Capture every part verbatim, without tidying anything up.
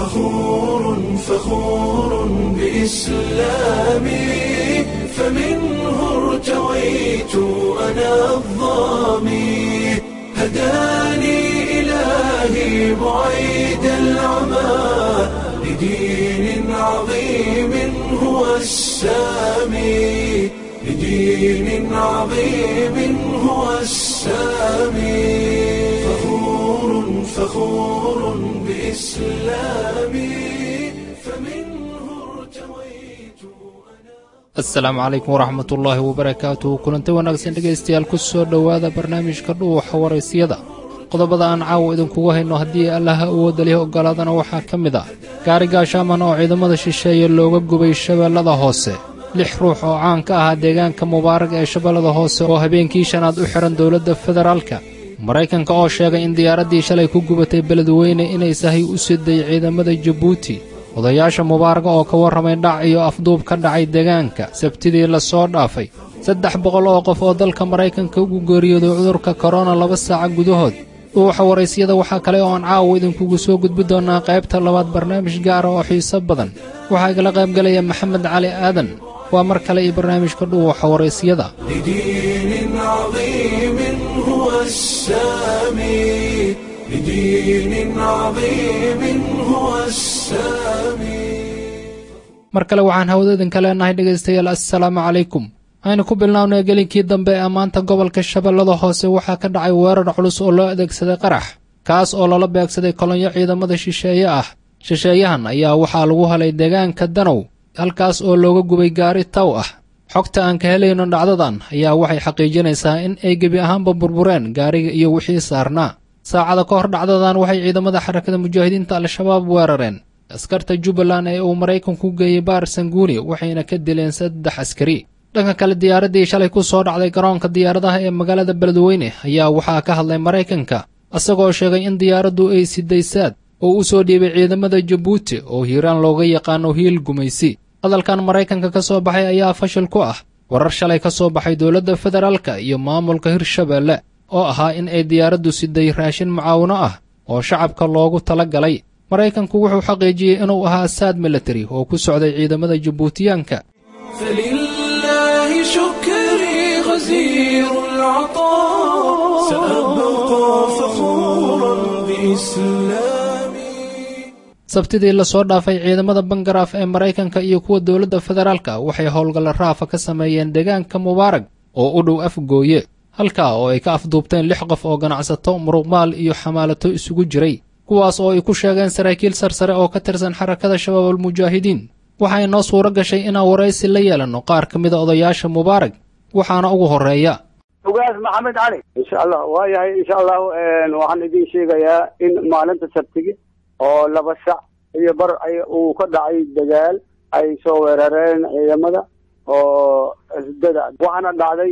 فخور فخور بإسلامي فمنه ارتويت أنا الضامي هداني إلهي بعيد العمى لدين عظيم هو السامي لدين عظيم هو السامي فخور فخور بإسلامي فمنه ارتويت أنا. السلام عليكم ورحمة الله وبركاته. kulanti wanaagsan dhegaystayaal ku soo dhowaada barnaamijka dhuuxa waraysyada. qodobada aan caawa idinkugu hayno haddii allaha awoodda leh ogolaadana waxaa ka mid ah gaari gaashaaman oo ciidamada shisheeye looga gubay shabeellada hoose, lix ruux oo caan ka ahaa deegaanka mubaarag ee shabeellada hoose oo habeenkii shanaad u xihan dowladda federaalka, maraykanka oo sheegay in diyaaraddii shalay ku gubatay beledweyne inay sahay u siday ciidamada jabuuti, odayaasha mubaaraga oo ka warramay dhac iyo afduub ka dhacay deegaanka sabtidii la soo dhaafay, saddex boqol oo qof oo dalka maraykanka ugu geeriyooday cudurka korona laba saaca gudahood. dhuuxa waraysyada waxaa kale oo aan caawa idinkugu soo gudbi doonnaa qaybta labaad barnaamij gaara oo xiiso badan. waxaa igala qaybgalaya maxamed cali aadan. waa mar kale iyo barnaamijka dhuuxa waraysyada. لدين عظيم هو السامي لدين عظيم هو السامي. mar kale waxaan hawada idinka leenahay dhegaystayaal assalaamu calaykum. aynu ku bilnaawnay gelinkii dambe ee maanta gobolka shabeellada hoose waxaa ka dhacay weerar culus oo loo adeegsaday qarax, kaas oo lala beegsaday kolonyo ciidamada shisheeye ah. shisheeyahan ayaa waxaa lagu helay deegaanka danow, halkaas oo looga gubay gaari taw ah. xogta aan ka helayno dhacdadan ayaa waxay xaqiijinaysaa in ay gebi ahaanba burbureen gaariga iyo wixii saarnaa. saacada ka hor dhacdadan waxay ciidamada xarakada mujaahidiinta al-shabaab weerareen askarta jubbaland ee uu maraykanku geeyey baar sanguuni, waxayna ka dileen saddex askari. dhanka kale diyaaraddii shalay ku soo dhacday garoonka diyaaradaha ee magaalada beledweyne ayaa waxaa ka hadlay maraykanka, isagoo sheegay in diyaaraddu ay siday saad oo u soo dhiibay ciidamada jabuuti oo hiiraan looga yaqaano hiil gumaysi. hadalkan maraykanka ka soo baxay ayaa fashil ku ah warar shalay ka soo baxay dowladda federaalka iyo maamulka hirshabeelle oo ahaa in ay diyaaraddu siday raashin mucaawino ah oo shacabka loogu tala galay. maraykanku wuxuu xaqiijiyey inuu ahaa saad military oo ku socday ciidamada jabuutiyaanka. فلله شكري غزير العطاء سأبقى فخورا بإسلامي. sabtidii la soo dhaafay ciidamada bangaraaf ee maraykanka iyo kuwa dowladda federaalka waxay howlgalla raafa ka sameeyeen deegaanka mubaarag oo u dhow afgooye, halkaa oo ay ka afduubteen lix qof oo ganacsato, muruqmaal iyo xamaalato isugu jiray, kuwaas oo ay ku sheegeen saraakiil sarsare oo ka tirsan xarakada shabaab almujaahidiin. waxaa inoo suuro gashay inaan waraysi la yeelanno qaar ka mida odayaasha mubaarag, waxaana ugu horreeya ugaas maxamed cali. insha allah waa yahay insha allahu waxaan idiin sheegayaa in maalinta sabtigi oo laba sac iyo bar ay uu ka dhacay dagaal ay soo weerareen ciidamada oo isdada, waxaana dhacday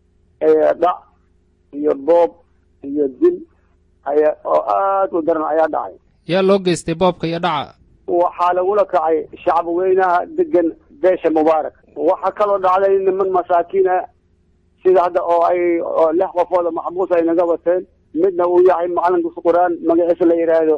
dhac iyo boob iyo dil aya oo aad u daran ayaa dhacay. yaa loo geystay boobka iyo dhaca? waxaa lagula kacay shacab weynaha degan beesha mubaarak. waxaa kaloo dhacday niman masaakiin ah sida hadda oo ay lix qofooda maxbuus ay naga wateen, midna uu yahay macalin dugsi quraan magaciisa la yidhaahdo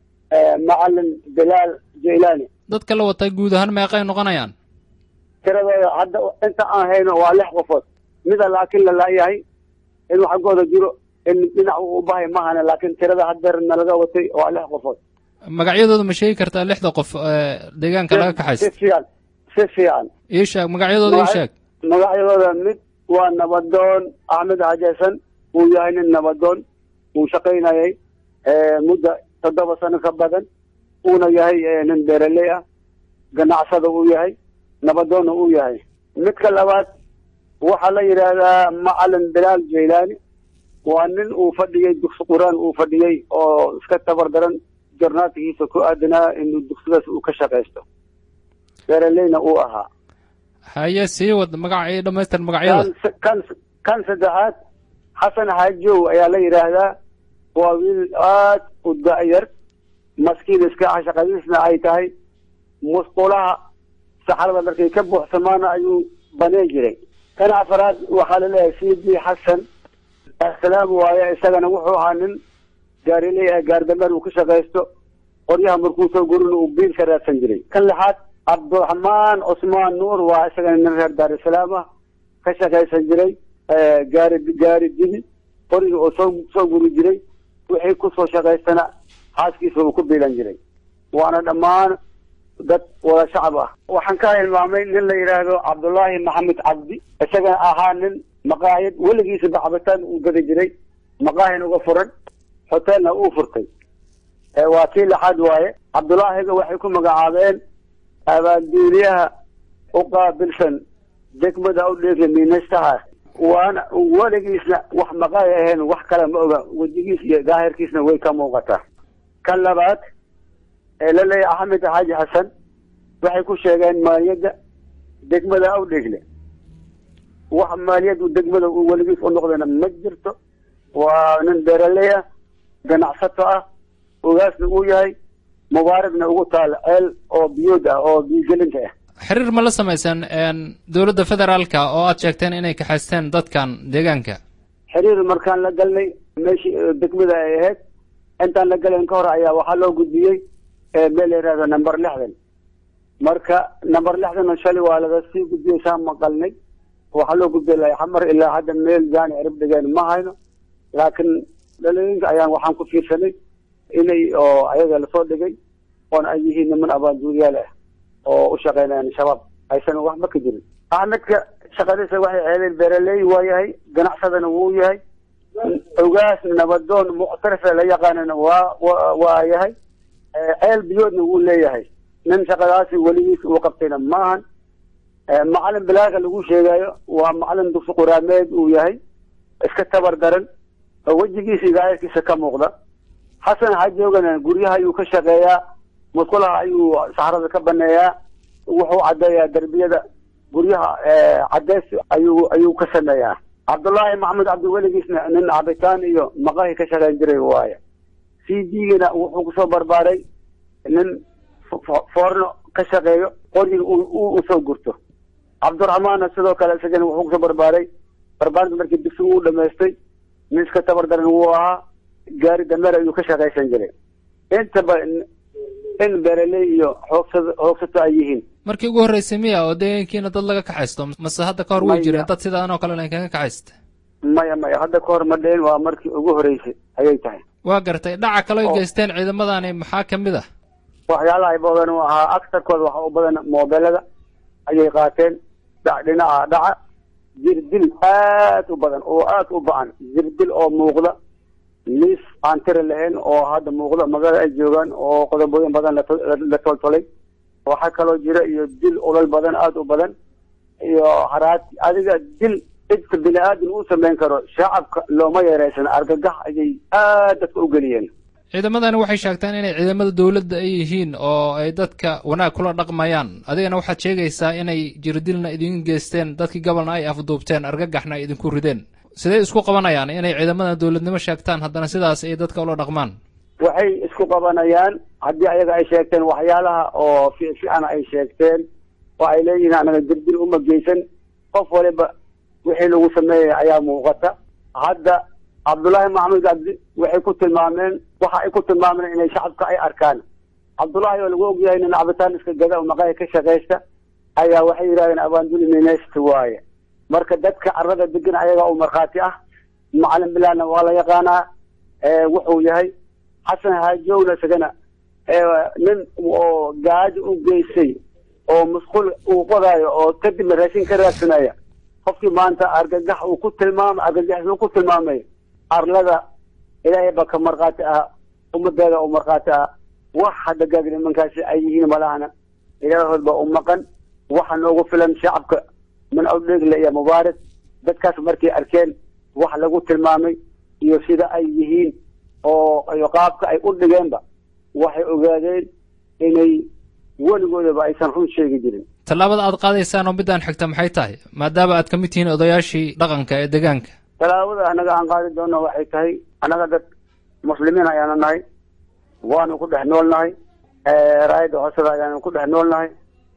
macalin bilaal jaylaani. dadka la watay guud ahaan meeqay noqonayaan? tiradooda hadda inta aan hayno waa lix qofood, mida laakiin la laayahay inuu xaggooda jiro in dhinac uu u bahay mahane, laakiin tirada haddeer nalaga watay waa lix qofood. magacyadooda ma sheegi kartaa lixda qof deegaanka laga kaxaysta? si fiican si fiican ii sheeg magacyadooda. ii sheeg magacyadooda. mid waa nabadoon axmed xajeesan, uu yahay nin nabadoon, uu shaqaynayay muddo toddoba sano ka badan, uuna yahay nin beeraley ah, ganacsada uu yahay, nabadoonna uu yahay. midka labaad waxaa la yidhaahdaa macalin bilaal jaylaani, waa nin uu fadhiyey dugsi quraan uu fadhiyey oo iska tabardaran jornaadkiisa ku aadanaa inuu dugsidaas uu ka shaqaysto, beeraleyna uu ahaa. haye sii wad magaca ii dhamaystir magacyada. kan kan saddexaad xasan xaajow ayaa la yidhaahdaa, waa wiil aad u da'yar, maskiin iska ah, shaqadiisna ay tahay musqulaha saxarada markay ka buuxsamaana ayuu baneen jiray. kan afaraad waxaa laleeyahay sidi xasan asalaam waaye, isagana wuxuu ahaa nin gaariley ah, gaardameer uu ka shaqaysto qoryaha markuu soo gurin uu biil ka raadsan jiray kan lixaad cabdiraxmaan cusmaan nuur waa isagana nin reer daarusalaam ah ka shaqaysan jiray gaari gaari dibi qoriga oo soo soo guri jiray wixii kusoo shaqaystana xaaskiisa uu ku biilan jiray waana dhammaan dad wada shacab ah waxaan ka hilmaamay nin la yidhaahdo cabdullaahi maxamed cabdi isagana ahaa nin maqaayad weligiisa cabitaan uu gadi jiray maqaahin uga furan hoteelna uu furtay waa kii lixaad waaye cabdullaahiga waxay ku magacaabeen abaanduuliyaha u qaabilsan degmada u dheegla miinaystaha waana weligiisna wax maqaay ahayn wax kale ma oga wejigiis iyo daahirkiisna way ka muuqataa kan labaad ee la leeyahay axmed xaaji xasan waxay ku sheegeen maaliyadda degmada u dheegle wax maaliyaddu degmada uu weligiis u noqdayna ma jirto waa nin beeraley ah ganacsato ah ogaasna uu yahay mubaarakna ugu taal ceel oo biyood ah oo biyogelinka ah xiriir ma la samaysan dowladda federaalka oo aad sheegteen inay kaxaysteen dadkan deegaanka xiriir markaan la galnay meeshii degmada ay ahayd intaan la galayn ka hor ayaa waxaa loo gudbiyey meel la yidhahdo number lixdan marka number lixdan shalay waa laga sii gudbiyey saa maqalnay waxaa loo gudbiyey laxamar ilaa hadda meel jaani cirib dhigeen ma hayno laakiin dhalooyinka ayaan waxaan ku fiirsanay inay oo ayaga lasoo dhigay oon ay yihiin niman abaanduuriyaal ah oo u shaqeynayaan shabaab aysan waxba ka jirin axmedka shaqadiisa waxay ahaydeen beeraley waa yahay ganacsadana wuu yahay ogaas nabadoon muctarifa la yaqaanana waa waa yahay ceel biyoodna wuu leeyahay nin shaqadaasi weligiis uu qabtayna maahan macalin bilaaga lagu sheegayo waa macalin dugsi quraameed uu yahay iska tabar daran oo wejigiisa iyo daahirkiisa ka muuqda xasan xajoogana guryaha ayuu ka shaqeeyaa musqulaha ayuu saxrada ka baneeyaa wuxuu caddeeyaa derbiyada guryaha cadeys ayuu ayuu ka sameeyaa cabdullaahi maxamed cabdi weligiisna nin cabitaan iyo maqahi ka shaqeyn jiray waaye c d-gana wuxuu kusoo barbaaray nin foorno ka shaqeeyo qoriga u soo gurto cabdiraxmaanna sidoo kale isagana wuxuu kusoo barbaaray barbaarinta markii dugsi uu dhamaystay nin iska tabar daran wuu ahaa gaari dameer ayuu ka shaqaysan jiray intaba in beeraley iyo xoogsado xoogsato ay yihiin markii ugu horreysay miya oo deegaankiina dad laga kaxaysto mase hadda ka hor way jireen dad sidaan oo kale lain kaga kaxaysta maya maya hadda ka hor ma dheen waa markii ugu horreysay ayay tahay waa gartay dhaca kale oy geysteen ciidamadani maxaa kamid ah waxyaalaha ay badan u ahaa aktarkooda waxa u badan moobelada ayay qaateen dhac dhinaca dhaca jirdil aad u badan oo aad u ba-an jirdil oo muuqda liis aan tira lahayn oo hadda muuqda magaalada ay joogaan oo qodobooyin badan la toltolay waxaa kaloo jira iyo dil olol badan aada u badan iyo haraad adiga dil cidka bini aadan uu samayn karo shacabka looma yeeraysan argagax ayay aad dadka u geliyeen ciidamadani waxay sheegtaan inay ciidamada dawladda ay yihiin oo ay dadka wanaag kula dhaqmayaan adigana waxaad sheegaysaa inay jirdilna idin geysteen dadkii gobolna ay afduubteen argagaxna ay idinku rideen sidee isku qabanayaan inay ciidamada dawladnimo sheegtaan haddana sidaas ay dadka ula dhaqmaan waxay isku qabanayaan haddii ayaga ay sheegteen waxyaalaha oo fiican ay sheegteen oo ay leeyihiin anaga jirdil uma geysan qof waliba wixii lagu sameeyay ayaa muuqata hadda cabdullaahi maxamed cabdi waxay ku tilmaameen waxa ay ku tilmaameen inay shacabka ay arkaan cabdullaahi oo lagu ogyahay nin cabitaan iska gada oo maqaaya ka shaqaysta ayaa waxay yidhahdeen abaanduli minaysta waaye marka dadka carrada degan ayaga oo markhaati ah macalin bilaana waa la yaqaanaa wuxuu yahay xasan haajowna isagana nin oo gaajo u geystay oo musqul uu qodaayo oo kadibna raashin ka raadsanaya qofkii maanta argagax uu ku tilmaamay argagax uu ku tilmaamay arlada ilaahay baa ka markhaati ah ummadeeda oo markhaati ah wax hadda gaadi nimankaasi ay yihiin malahana ilaahood baa u maqan waxa noogu filan shacabka min awdheegle iyo mubaarak dadkaas markay arkeen wax lagu tilmaamay iyo sida ay yihiin oo iyo qaabka ay u dhigeenba waxay ogaadeen inay weligoodaba aysan run sheegi jirin tallaabada aad qaadaysaan oo midaan xigta maxay tahay maadaama aad ka mid tihiin odayaashii dhaqanka ee deegaanka tallaabada annaga aan qaadi doonno waxay tahay annaga dad muslimiin ayaana nahay waanu ku dhex nool nahay raayadda hoosada ayaanu ku dhex nool nahay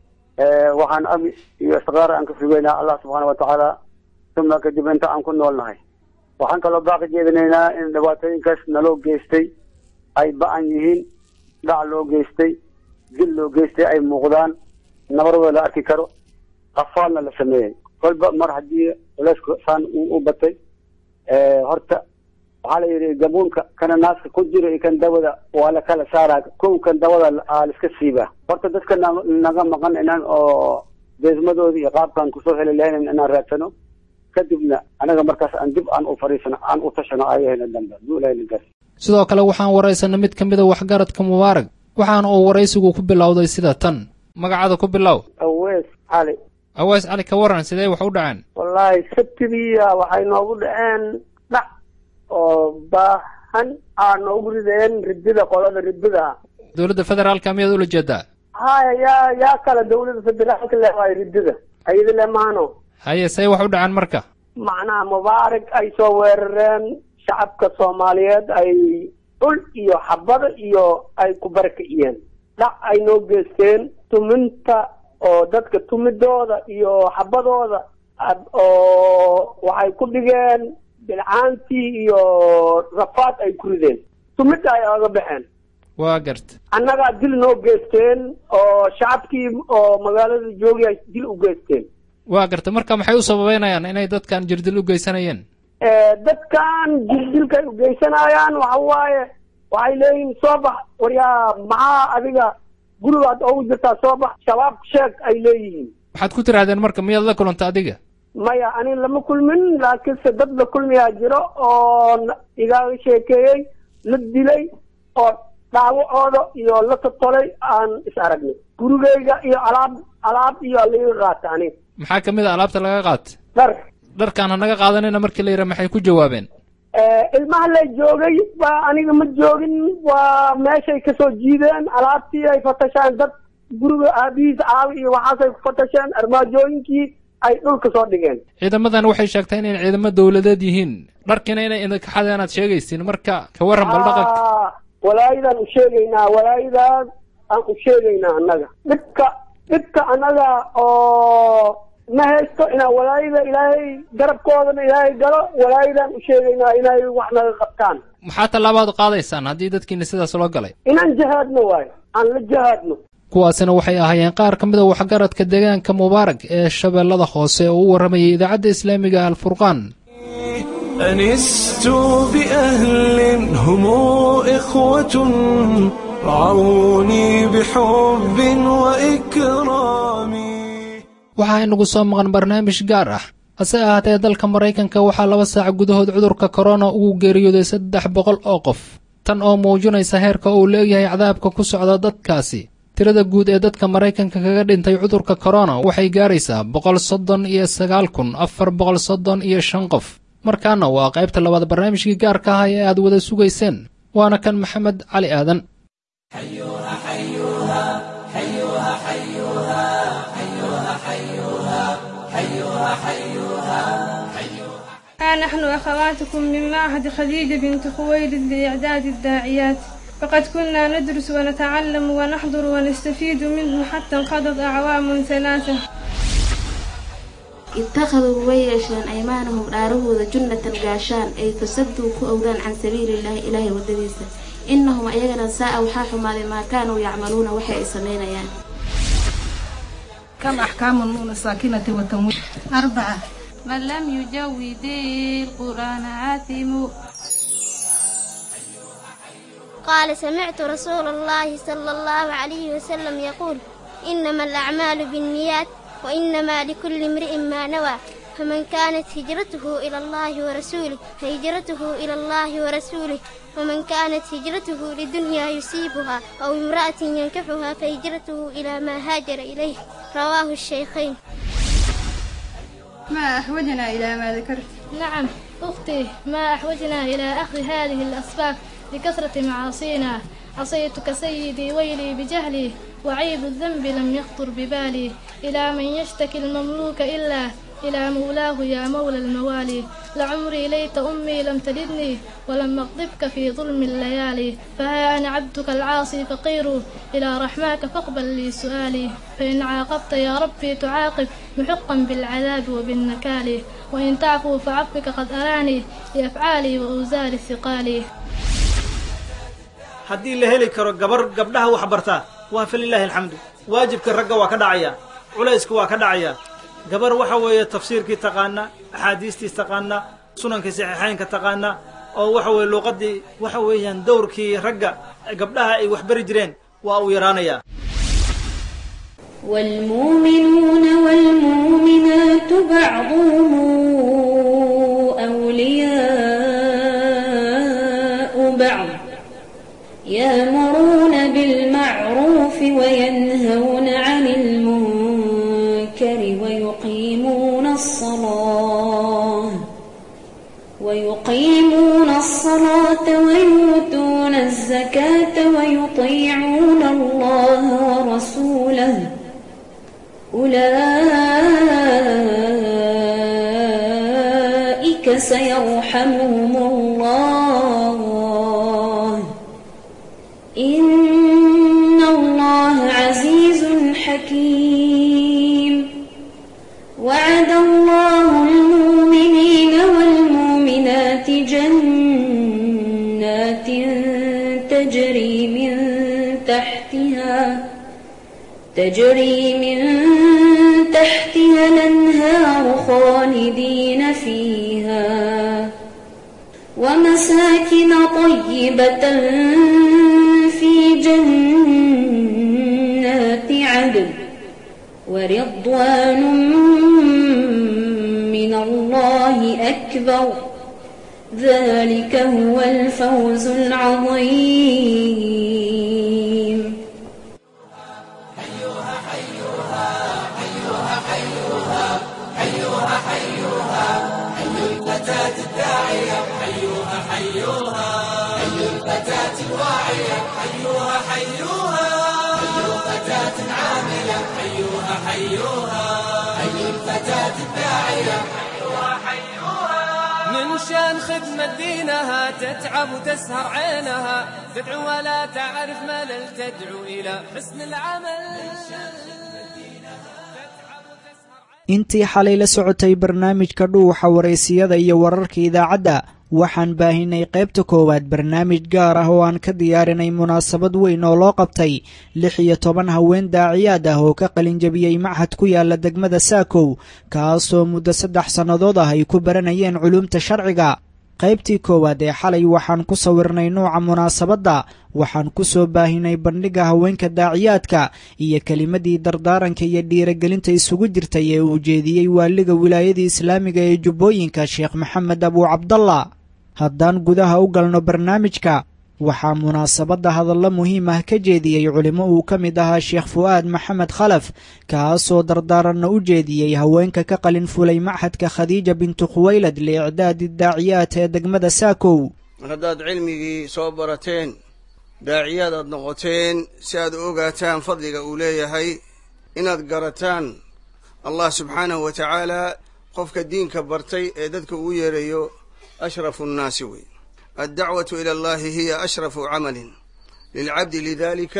waxaan abi iyo istiqaara aan ka sugeynaa allah subxaana watacaala suma kadib inta aan ku nool nahay waxaan kaloo baaqi jeedinaynaa in dhibaatooyinkaas naloo geystay ay ba-an yihiin dhac loo geystay dil loo geystay ay muuqdaan nabarada la arki karo qafaalna la sameeyey kolba mar haddii culeysku saan u batay horta waxaa la yidhi gabuunka kana naaska ku jira iyo kan dawada waa la kala saaraa kow kan dawada aa la iska siibaa horta dadka naga maqan inaan oo deesmadooda iyo qaabkaan kusoo heli lahayn inaan raadsano kadibna anaga markaas aan dib aan u fariisano aan u tashano ayaheena dambe duulaynagaas sidoo kale waxaan waraysanay mid ka mid a waxgaradka mubaarak waxaana uu waraysigu ku bilowday sida tan magacaada ku bilow awees cali awees cali ka waran sidee wax u dhaceen wallaahi sabtidiiya waxay noogu dhaceen dhac oo baahan aa noogu rideen ridida qolada ridida dowladda federaalka miyaad ula jeedaa haya yaa yaa kale dowladda federaalka le waay ridida ayada le maano haye say wax u dhaceen marka macnaha mubaarak ay soo weerareen shacabka soomaaliyeed ay dhul iyo xabada iyo ay ku barakiciyeen dhac ay noo geysteen tuminta oo dadka tumidooda iyo xabadooda oo waxay ku dhigeen bilcaantii iyo rafaad ay ku rideen tumidda ay oga baxeen waa garta annagaa dil noo geysteen oo shacabkii oo magaalada joogay ay dil u geysteen waa garta marka maxay u sababeynayaan inay dadkan jirdil u geysanayeen dadkan jirdilkay u geysanayaan waxa waaye waxay leeyihin soo bax waryaa maxaa adiga gurigaad oogu jirtaa soo bax shabaab sheeg ay leeyihiin waxaad ku tirahdeen marka miyaad la kulanta adiga maya ani lama kulmin laakiinse dad la kulmiyaa jiro oo igaaga sheekeeyey la dilay oo dhaawacooda iyo la totolay aan is aragnay gurigeyga iyo alaab alaab iyo laiga qaata ani maxaa kamid a alaabta laga qaata dhar dharkaan hanaga qaadanayna markii la yidhaha maxay ku jawaabeen ilmaha la joogay waa aniga ma joogin waa meeshay kasoo jiideen alaabtii ay fatasheen dad guriga aabihiis caawi iyo waxaasay ku fatasheen armaajooyinkii ay dhulka soo dhigeen ciidamadan waxay sheegteen inay ciidamo dawladeed yihiin dharkiina inay idinkaxadeen aad sheegaysiin marka ka warran bal dhaqanka walaayadaan u sheegaynaa walaayadan aan u sheegaynaa annaga dhibka dhibka annaga oo ma haysto inaan walaayada ilaahay garabkoodana ilaahay galo walaayadan u sheegaynaa inay wax naga qabtaan maxaa tallaabaad qaadaysaan haddii dadkiina sidaas loo galay inaan jahaadno waayo aan la jahaadno kuwaasina waxay ahaayeen qaar ka mid a waxgaradka deegaanka mubaarak ee shabeellada hoose oo u warramayay idaacadda islaamiga alfurqaan أنست بأهل هم إخوة رعوني بحب وإكرام waxaa inagu soo maqan barnaamij gaar ah hase ahaatee dalka maraykanka waxaa laba saac gudahood cudurka korona ugu geeriyooday saddex boqol oo qof tan oo muujinaysa heerka uu leeyahay cadaabka ku socda dadkaasi tirada guud ee dadka maraykanka kaga dhintay cudurka korona waxay gaaraysaa boqol soddon iyo sagaal kun afar boqol soddon iyo shan qof markaana waa qaybta labaad barnaamijkii gaarka ah ee aad wada sugayseen waana kan maxamed cali aadan ها نحن أخواتكم من معهد خديجة بنت خويلد لإعداد الداعيات فقد كنا ندرس ونتعلم ونحضر ونستفيد منه حتى انقضت أعوام ثلاثة اتخذوا ويشان أيمانهم دارهود جنة القاشان أي فسدوا كؤودان عن سبيل الله إلهي والدريسة إنهم أيغنا ساء وحاحوا ما كانوا يعملون وحي سمين يعني كم أحكام النون الساكنة والتمويل أربعة من لم يجود القرآن عاثم قال سمعت رسول الله صلى الله عليه وسلم يقول إنما الأعمال بالنيات وإنما لكل امرئ ما نوى فمن كانت هجرته إلى الله ورسوله فهجرته إلى الله ورسوله ومن كانت هجرته لدنيا يصيبها أو امرأة ينكحها فهجرته إلى ما هاجر إليه رواه الشيخين. ما أحوجنا إلى ما ذكرت؟ نعم أختي ما أحوجنا إلى أخذ هذه الأسباب لكثرة معاصينا عصيتك سيدي ويلي بجهلي وعيب الذنب لم يخطر ببالي إلى من يشتكي المملوك إلا إلى مولاه يا مولى الموالي لعمري ليت أمي لم تلدني ولم أغضبك في ظلم الليالي فها أنا عبدك العاصي فقير إلى رحماك فاقبل لي سؤالي فإن عاقبت يا ربي تعاقب محقا بالعذاب وبالنكال وإن تعفو فعفوك قد أراني لأفعالي وأوزار ثقالي. haddii la heli karo gabar gabdhaha wax bartaa waa falilaahi alxamdu waajibka ragga waa ka dhacaya culayska waa ka dhacaya gabar waxa weeye tafsiirkii taqaana axaadiistii taqaana sunankii saxiixaynka taqaana oo waxa weeye luuqadii waxa weeyaan dowrkii ragga gabdhaha ay wax bari jireen waa uu yaraanaya والمؤمنون والمؤمنات بعضهم أولياء بعض يأمرون بالمعروف وينهون عن المنكر ويقيمون الصلاة ويقيمون الصلاة ويؤتون الزكاة ويطيعون الله ورسوله أولئك سيرحمهم الله إن الله عزيز حكيم وعد الله المؤمنين والمؤمنات جنات تجري من تحتها تجري من تحتها الأنهار خالدين فيها ومساكن طيبة في جنات عدن ورضوان من الله أكبر ذلك هو الفوز العظيم من شان خدمة دينها تتعب وتسهر عينها تدعو ولا تعرف ملل تدعو إلى حسن العمل intii xalay la socotay barnaamijka dhuuxa wareysiyada iyo wararka idaacadda waxaan baahinay qaybta koowaad barnaamij gaar ah oo aan ka diyaarinay munaasabad weyn oo loo qabtay lix iyo toban haween daaciyaad ah oo ka qalinjabiyey machad ku yaala degmada saakow kaasoo muddo saddex sannadood ah ay ku baranayeen culuumta sharciga qaybtii koowaad ee xalay waxaan ku sawirnay nooca munaasabadda waxaan ku soo baahinay bandhigga haweenka daaciyaadka iyo kelimadii dardaaranka iyo dhiiragelinta isugu jirtay ee uu jeediyey waaliga wilaayadii islaamiga ee jubbooyinka sheekh maxamed abuu cabdallah haddaan gudaha u galno barnaamijka waxaa munaasabadda hadallo muhiim ah ka jeediyey culimo uu ka mid ahaa sheekh fu'aad maxamed khalaf kaasoo dardaaranna u jeediyey haweenka ka qalin fulay machadka khadiija bintu khuwaylad liicdaadi daaciyaat ee degmada saakow haddaad cilmigii soo barateen daaciyaad aad noqoteen si aad u ogaataan fadliga uu leeyahay inaad garataan allah subxaanahu wa tacaala qofka diinka bartay ee dadka ugu yeerayo ashrafu nnaasi wey الدعوة إلى الله هي أشرف عمل للعبد لذلك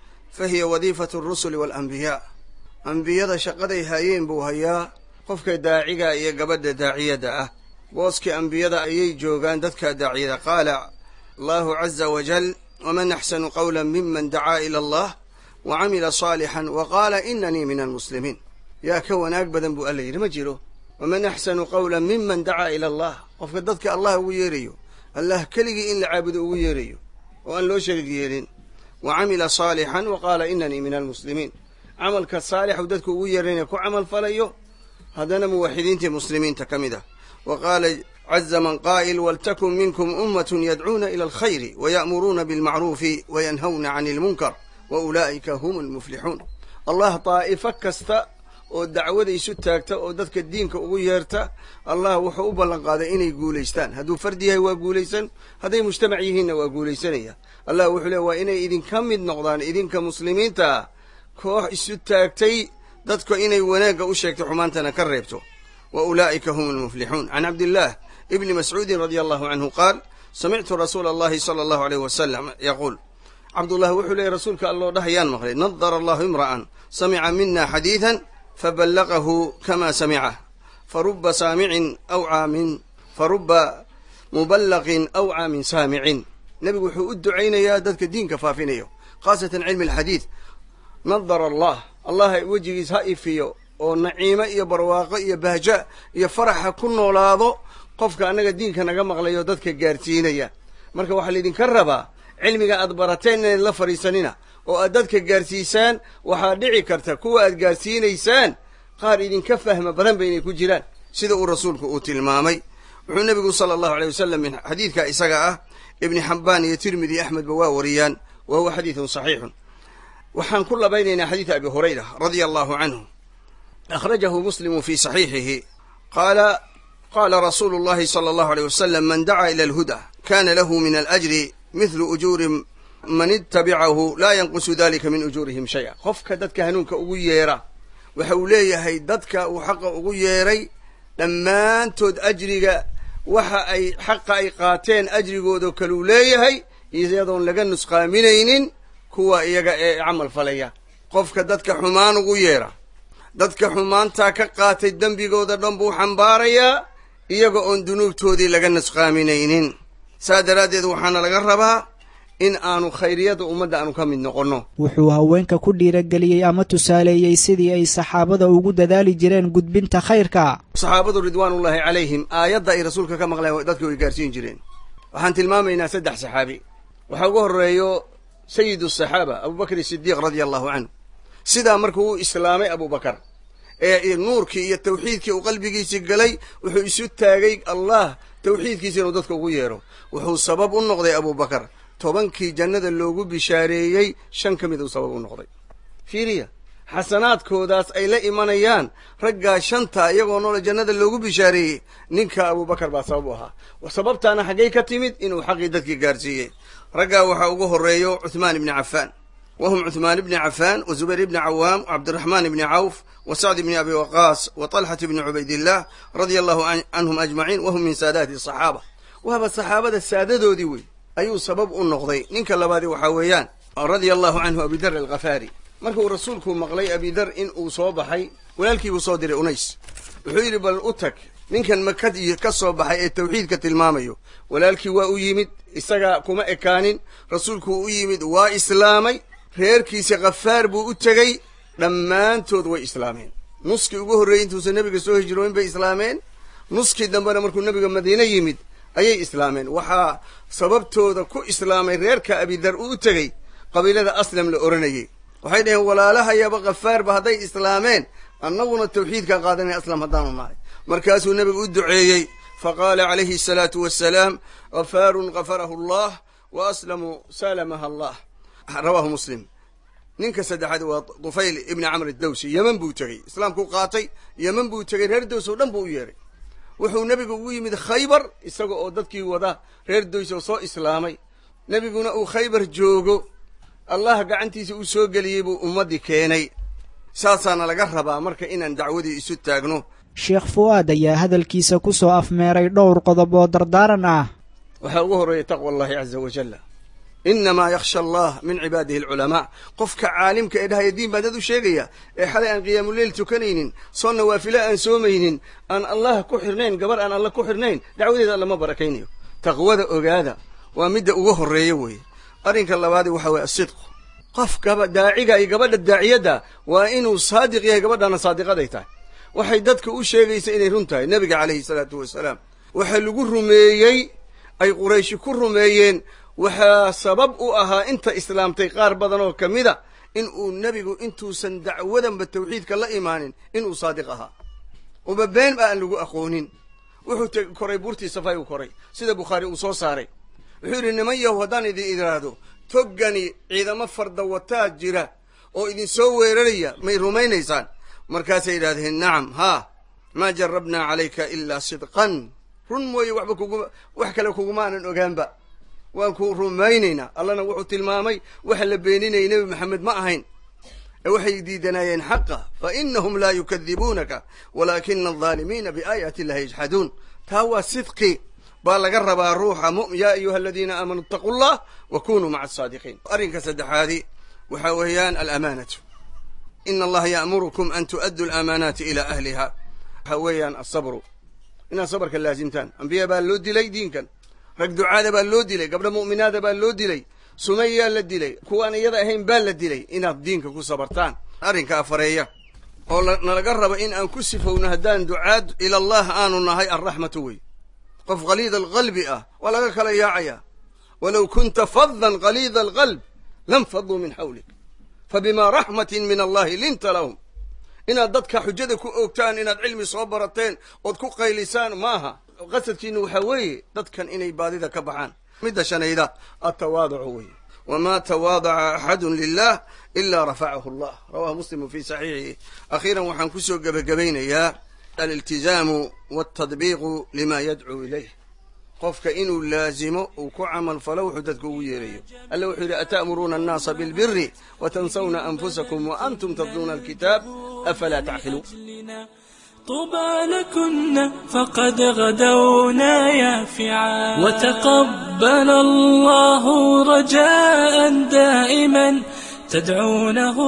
فهي وظيفة الرسل والأنبياء أنبياء شقدي هايين بوهيا قفك داعية يقبد داعية أه بوسك أنبياء أي جوغان دتك داعية قال الله عز وجل ومن أحسن قولا ممن دعا إلى الله وعمل صالحا وقال إنني من المسلمين يا كون أقبدا بؤلي رمجيرو ومن أحسن قولا ممن دعا إلى الله قفك دتك الله ويريو الله كلي إن العابد ويريو وأن لو شريك يرين وعمل صالحا وقال إنني من المسلمين عمل كالصالح ودتك ويرين يكو عمل فليو هذا موحدين مسلمين تكمده وقال عز من قائل ولتكن منكم أمة يدعون إلى الخير ويأمرون بالمعروف وينهون عن المنكر وأولئك هم المفلحون الله طائفة كستا oo dacwada isu taagta oo dadka diinka ugu yeerta allah wuxuu u ballan qaaday inay guuleystaan hadduu fardi yahay waa guuleysan hadday mujtamac yihiinna waa guuleysanaya allah wuxuu leeyahay waa inay idinka mid noqdaan idinka muslimiinta koox isu taagtay dadka inay wanaagga u sheegto xumaantana ka reebto wa ulaa'ika humul muflixuun an abdillah ibn mas'ud radiyallahu anhu qaal sami'tu rasuulallahi sallallahu alayhi wasallam yaqul abdullah wuxuu leeyahay rasuulka allah dhahayaan maqlay nadara allah imra'an sami'a minna hadithan فبلغه كما سمعه فرب سامع أو عام فرب مبلغ أو عام سامع nebigu wuxuu u ducaynayaa dadka diinka faafinayo khaasatan cilmi alxadiid nadara allah allah wejigiis ha ifiyo oo naciimo iyo barwaaqo iyo bahja iyo faraxa ku noolaado qofka annaga diinka naga maqlayo dadka gaarsiinaya marka waxaa laydinka rabaa cilmiga aad barateen inayd la fadhiisanina oo aad dadka gaarsiisaan waxaa dhici karta kuwa aad gaarsiinaysaan qaar idinka fahma badan ba inay ku jiraan sida uu rasuulku uu tilmaamay wuxuu nebigu sala allahu aleyh wasalam min xadiidka isaga ah ibni xabbaan iyo tirmidi axmedba waa wariyaan wa huwa xadiidun saxiixun waxaan ku labaynaynaa xadiida abi hurayra radia allahu canhu akhrajahu muslimu fi saxiixihi qaala qaala rasuulu llahi sala allahu aleyh wasalam man dacaa ila alhuda kana lahu min alajri mithlu ujuuri man ittabicahu laa yanqusu dalika min ujuurihim shaya qofka dadka hanuunka ugu yeera waxa uu leeyahay dadka uu xaqa ugu yeeray dhammaantood ajriga waxa ay xaqa ay qaateen ajrigoodoo kaleu leeyahay iyadoon laga nusqaaminaynin kuwa iyaga ee camal falaya qofka dadka xumaan ugu yeera dadka xumaantaa ka qaatay dembigooda dhan buu xambaarayaa iyaga oon dunuubtoodii laga nusqaaminaynin saa daraaddeed waxaana laga rabaa in aanu khayriyada ummadda aanu ka mid noqonno wuxuu haweenka ku dhiirageliyey ama tusaaleeyey sidii ay saxaabada ugu dadaali jireen gudbinta khayrka saxaabadu ridwaanullaahi calayhim aayadda ay rasuulka ka maqleen dadka way gaarsiin jireen waxaan tilmaamaynaa saddex saxaabi waxaa ugu horreeyo sayidu saxaaba abubakr sidiiq radia allahu canhu sidaa markuu u islaamay abubakar ee nuurkii iyo tawxiidkii uu qalbigiisii galay wuxuu isu taagay allah tawxiidkiisa inuu dadka ugu yeero wuxuu sabab u noqday abubakar tobankii jannada loogu bishaareeyey shan ka mid uu sabab u noqday fiiriya xasanaadkoodaas ay la imanayaan raggaa shanta iyagoo noola jannada loogu bishaareeyey ninka abubakar baa sabab u ahaa sababtaana xaggay ka timid inuu xaqii dadkii gaarsiiyey raggaa waxaa ugu horreeyo cuthmaan ibni cafaan wahum cuthmaan ibni cafaan wa zubayr ibni cawaam wacabdiraxmaan ibni cawf wa sacd ibni abi waqaas wa talxat ibni cubaydillaah radia allahu canhum ajmaciin wahum min saadaati asaxaaba waaba saxaabada saadadoodii wey ayuu sabab u noqday ninka labaadi waxaa weeyaan radia allahu canhu abidar alkhafaari markuu rasuulku maqlay abidar in uu soo baxay walaalkiibuu soo diray unays wuxuu yidhi bal u tag ninkan makad iyo ka soo baxay ee tawxiidka tilmaamayo walaalkii waa u yimid isaga kuma ekaanin rasuulku u yimid waa islaamay reerkiisa khafaar buu u tegey dhammaantood way islaameen nuskii ugu horreeyey intuusan nebiga soo hijrooyin bay islaameen nuskii dambena markuu nebiga madiine yimid ayay islaameen waxaa sababtooda ku islaamay reerka abidar uu u tegey qabiilada aslam la oranayey waxay dhaheen walaalahayaba khafaarba hadday islaameen annaguna tawxiidkaan qaadanay aslam haddaanu nahay markaasuu nebigu u duceeyey faqaala calayhi asalaatu wassalaam ghafaarun ghafarahu allah wa aslamu salamaha allah rawaahu muslim ninka saddexaad waa dufayl ibni camr addawsi yeman buu tegey islaamkuu qaatay yeman buu tegey reer dows oo dhan buu u yeeray wuxuu nebigu ugu yimid khaybar isaga oo dadkii wada reer doys oo soo islaamay nebiguna uu khaybar joogo allah gacantiisa uu soo geliyey buu ummaddii keenay saasaana laga rabaa marka inaan dacwadii isu taagno sheekh fu'aad ayaa hadalkiisa ku soo afmeeray dhowr qodob oo dardaaran ah waxaa ugu horreeya taqwa allahi caza wajalla innamaa yakhsha allah min cibaadihi alculamaa qofka caalimka ee dhahaya diin baan dad u sheegaya ee xalay aan qiyaamuleyl tukanaynin soo nawaafilo aan soomaynin aan allah ku xirnayn gabar aan alla ku xirnayn dacwadeeda alla ma barakaynayo taqwada ogaada waa midda ugu horreeya weeye arrinka labaadi waxa weye asidqu qof gaba daaciga iyo gabadha daaciyadda waa inuu saadiq yahay gabadhana saadiqaday tahay waxay dadka u sheegaysa inay run tahay nebiga calayhi salaatu wasalaam waxa lagu rumeeyey ay qurayshi ku rumeeyeen waxaa sabab u ahaa inta islaamtay qaar badan oo ka mida in uu nebigu intuusan dacwadanba tawxiidka la imaanin inuu saadiq ahaa uba been ba aan lagu aqoonin wuxuu t koray buurtii safay u koray sida bukhaari uu soo saaray wuxuu yidhi niman yahu haddaan idin idhaahdo toggani ciidamo farda wataa jira oo idin soo weeraraya may rumaynaysaan markaasay yidhahdeen nacam haa maa jarabnaa calayka ilaa sidqan run mooye waxba kuguma wax kale kuguma aanan ogaanba waan ku rumaynaynaa allana wuxuu tilmaamay waxa la beeninayay nebi maxamed ma ahayn ee waxay diidanaayeen xaqa fa inahum laa yukadibuunaka walaakina aldaalimiina biaayaati illahi yajxaduun taa waa sidqi baa laga rabaa ruuxa mu yaa ayuha aladiina aamanuu itaquu llah wa kunuu maca asaadiqiin arrinka saddexaadi waxaa weeyaan alamaanatu ina allaha ya'murukum an tu'addu alaamaanaati ilaa ahliha waxaa weeyaan asabru inaad sabarka laasimtaan ambiya baa loo dilay diinkan rag ducaada baa loo dilay gabdho mu'minaada baa loo dilay sumayaa la dilay kuwaan iyada ahayn baa la dilay inaad diinka ku sabartaan arrinka afareeya oo nalaga rabo in aan ku sifowno haddaan ducaad ila allah aanu nahay alraxmatu wey qof qaliida alqalbi ah waa laga kala yaacayaa walow kunta fadan qaliida alqalb lam faduu min xawlik fabimaa raxmatin min allahi linta lahum inaad dadka xujada ku oogtaan inaad cilmi soo barateen ood ku qaylisaan maaha qasadkiinu waxaa weeye dadkan inay baadida ka baxaan midda shanayda atawaaducu wey wamaa tawaadaca axadun lilah ilaa rafacahu allah rawahu muslimu fi saxiixihi akhiiran waxaan kusoo gebagabaynayaa aliltizaamu waltadbiiqu lima yadcuu ilayh qofka inuu laazimo uu ku camal falo wuxuu dadka ugu yeerayo alla wuxuu yidhi ata'muruuna annaasa bilbiri watansawna anfusakum waantum tatluuna alkitaab afalaa tacqiluun طوبى لكن فقد غدونا يافعا وتقبل الله رجاء دائما تدعونه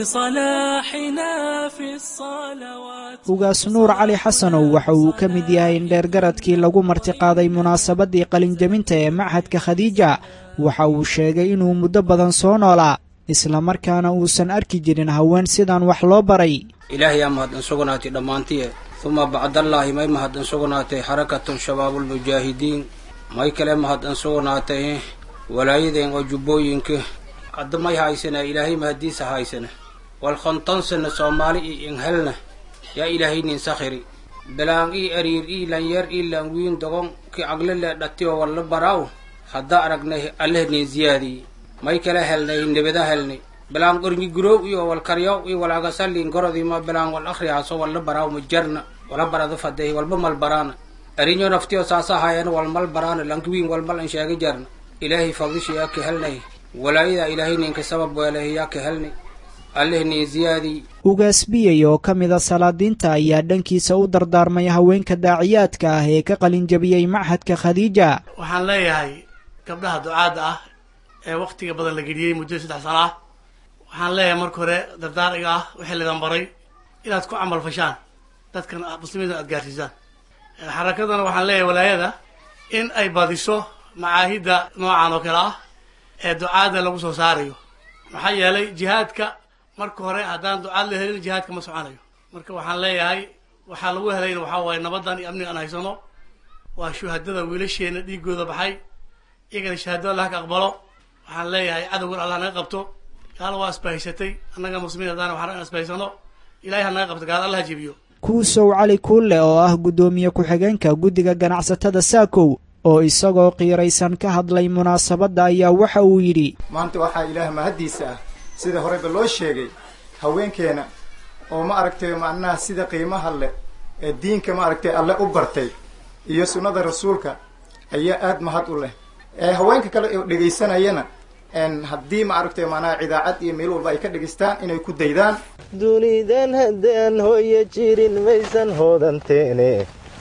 لصلاحنا في الصلوات ugaas nuur cali xasanow waxa uu ka mid yahay in dheergaradkii lagu martiqaaday munaasabadii qalinjabinta ee machadka khadiija waxa uu sheegay inuu muddo badan soo noolaa isla markaana uusan arki jirin haween sidaan wax loo baray ilaahay yaa mahadsan sugnaatay dhammaantiye uma bacdallaahi may mahadsan sugnaatay xarakatu shabaabulmujaahidiin may kale mahadsan sugnaatay walaayadeen oo jubbooyinka hadda may haysana ilaahay mahadiisa haysana wal khantansana soomaali iyo inhelna yaa ilaahay nin sakhiri bilaan ii ariir ii lanyar ii lanwiin dogon ki agle le dhatiyo walla baraaw hadda aragnay allah nin ziyaadi may kale helnay nabada helnay bilaan qorngi gurow iyo wal karyaw iyo walaaga sallin gorodi ma bilaan wal akhriyaaso walla baraaw mujarna wala barada faday walba mal barana ariño naftiyo saasa hayan wal mal barana langwiin wal mal anshaga jarna ilaahay fadhishi yaa ka helnay walaayada ilaahay ninka sabab walaayay yaa ka helnay allah nin ziyaadi ugaas biyay oo ka mid ah salaadiinta ayaa dhankiisa u dardaarmay haweenka daaciyaadka ah ee ka qalin jabiyay machadka khadiija waxaan leeyahay gabdhaha ducaada ah ee waqtiga badan la geliyay muddo saddex sano ah waxaan leeyahay marka hore dardaariga ah wixii ladan baray inaad ku camal fashaan dadkan muslimiinta aad gaarsiisaan xarakadana waxaan leeyahay walaayada in ay badiso macaahidda noocan oo kale ah ee ducaada lagu soo saarayo maxaa yeelay jihaadka marka hore haddaan ducaad la helin jihaadka ma soconayo marka waxaan leeyahay waxaa lagu helayna waxaa waaye nabadan iyo amniga aan haysano waa shuhadada wiilasheena dhiigooda baxay iyagana shahaado allah ka aqbalo waxaan leeyahay cadowgan allah naga qabto gaala waa isbahaysatay annaga muslimiin haddaan waxaan isbahaysano ilahay ha naga qabto gaala allah jebiyo kuusow cali kuulle oo ah guddoomiye ku-xigeenka guddiga ganacsatada saakow oo isagoo qiiraysan ka hadlay munaasabadda ayaa waxa uu yidhi maanta waxaa ilaah mahaddiisa ah sida horeyba loo sheegay haweenkeena oo ma aragtay macnaha sida qiimaha leh ee diinka ma aragtay alle u bartay iyo sunnada rasuulka ayaa aad mahad u leh ee haweenka kale oo dhegaysanayana n haddii ma aragtay macnaha cidaacad iyo meel walba ay ka dhegaystaan inay ku daydaan dunidan haddaan hooya jirin maysan hoodanteene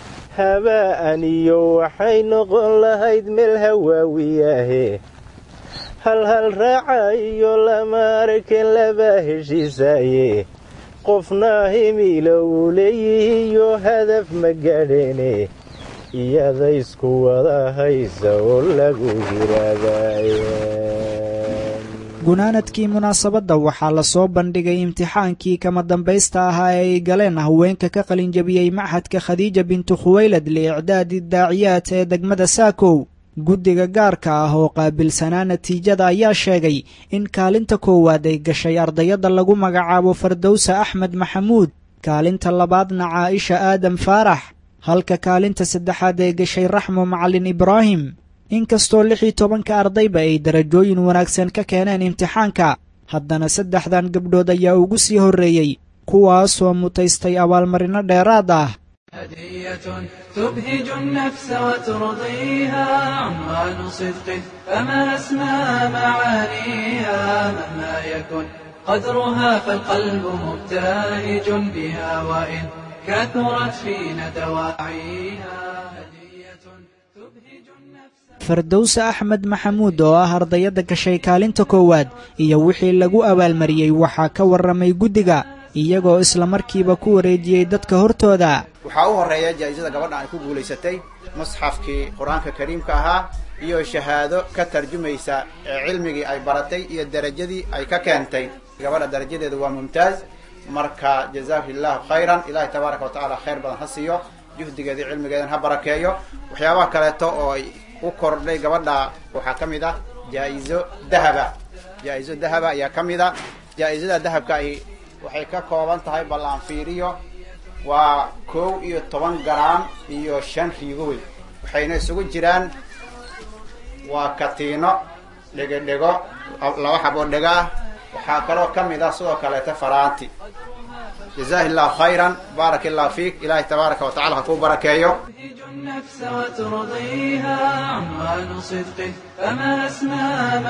haba'an iyo waxay noqon lahayd meel hawaawiyahe hal hal raaca iyo lama arkin laba heshiisaaye qofna himilo uu leeyihiyo hadaf ma gadheene iyada isku wada haysa oo lagu hiraadaye gunaanadkii munaasabadda waxaa la soo bandhigay imtixaankii kama dambaysta ahaa ee ay galeen haweenka ka qalin jabiyey machadka khadiija bintu khuwaylad liicdaadi daaciyaad ee degmada saakow guddiga gaarka ah oo qaabilsanaa natiijada ayaa sheegay in kaalinta koowaad ay gashay ardayadda lagu magacaabo fardowsa axmed maxamuud kaalinta labaadna caaisha aadam faarax halka kaalinta saddexaad ay gashay raxmo macalin ibraahim inkastoo lix iyo tobanka ardayba ay darajooyin wanaagsan ka keeneen imtixaanka haddana saddexdan gabdhood ayaa ugu sii horreeyey kuwaasoo mutaystay abaalmarino dheeraad ah هدية تبهج النفس وترضيها عنوان صدق فما أسمى معانيها مهما يكن قدرها فالقلب مبتهج بها وإن كثرت فينا دواعيها fardowsa axmed maxamuud oo ah ardayadda gashay kaalinta koowaad iyo wixii lagu abaalmariyey waxaa ka warramay guddiga iyagoo islamarkiiba ku wareejiyey dadka hortooda. waxaa u horeeya jaa'isada gabadha ay ku guulaysatay musxafkii qur-aanka kariimka ahaa iyo shahaado ka tarjumaysa cilmigii ay baratay iyo darajadii ay ka keentay. gabadha darajadeedu waa mumtaaz, marka jazaakillahu khayran, ilaahay tabaaraka wa tacaala khayr badan ha siiyo, juhdigeedii cilmigeedan ha barakeeyo. waxyaabaha kaleeto oo ay u kordhay gabadha waxaa ka mid ah jaa'izo dahaba. jaa'izo dahaba ayaa ka mid ah. jaa'izada dahabka ay waxay ka kooban tahay ballaan fiiriyo waa kow iyo toban garaam iyo shan riigo wey. waxayna isugu jiraan waa katiino dhego-dhego laba xabo dhega ah. waxaa kaloo ka mid ah sidoo kaleeta faraanti. جزاه الله خيرا، بارك الله فيك، إلهي تبارك وتعالى هكو بركايو. النفس وترضيها عنوان صدق فما أسمى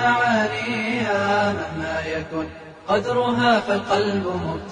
معانيها مهما يكن قدرها فالقلب